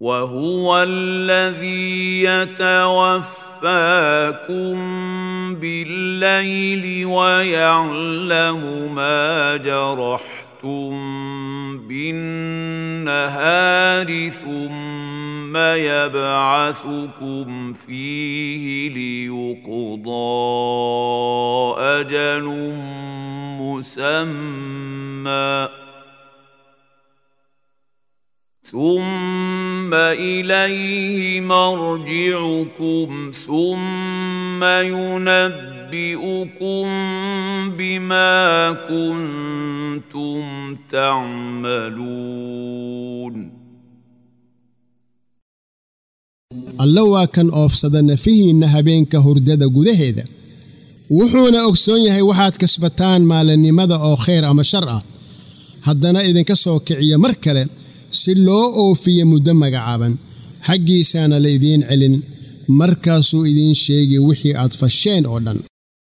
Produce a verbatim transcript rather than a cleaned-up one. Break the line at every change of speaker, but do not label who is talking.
وهو الذي يتوفاكم بالليل ويعلم ما جرحتم بالنهار ثم يبعثكم فيه ليقضى أجل مسمى ثم إليه مرجعكم ثم ينبئكم بما كنتم تعملون.
الله waa kan oofsada nafihiinna habeenka hurdada gudaheeda wuxuuna ogsoon yahay waxaad kasbataan maalinimada oo khayr ama shar ah haddana idinka soo kiciya mar kale si loo oofiyo muddo magacaaban xaggiisana la idiin celin markaasuu idiin sheegay wixii aad fasheen oo dhan.